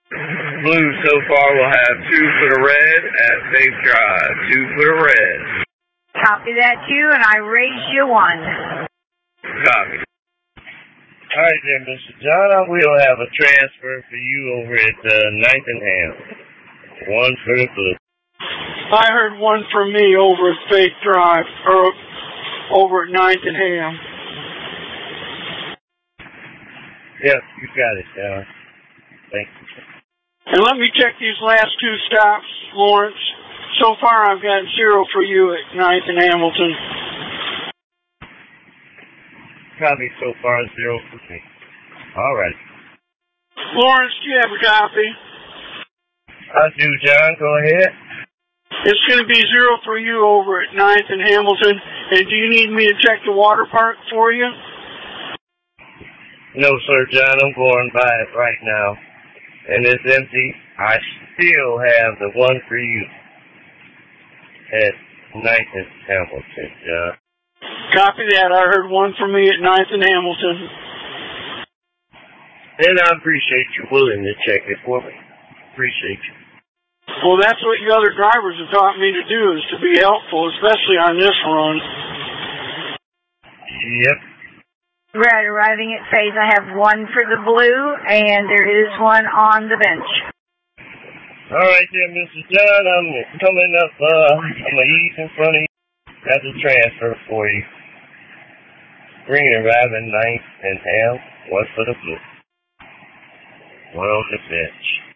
Blue so far will have 2 for the red at Safe Drive. 2 for the red. Copy that, 2, and I raise you 1. Copy. All right there, Mr. John. I will have a transfer for you over at 9th and Ham. 1 for the blue. I heard 1 from me over at Faith Drive, or over at 9th and Ham. Yep, you got it, John. Thank you. And let me check these last 2 stops, Lawrence. So far, I've got 0 for you at 9th and Hamilton. Copy so far, 0 for me. All right. Lawrence, do you have a copy? I do, John. Go ahead. It's going to be 0 for you over at 9th and Hamilton. And do you need me to check the water park for you? No, sir, John. I'm going by it right now. And it's empty. I still have the 1 for you at 9th and Hamilton, John. Copy that. I heard 1 from me at 9th and Hamilton. And I appreciate you willing to check it for me. Appreciate you. Well, that's what you other drivers have taught me to do, is to be helpful, especially on this run. Yep. Right, arriving at Faith, I have 1 for the blue, and there is 1 on the bench. All right there, Mr. John. I'm coming up. I'm going to ease in front of you. Got the transfer for you. Green arriving 9th and Ham. 1 for the blue. 1 on the bench.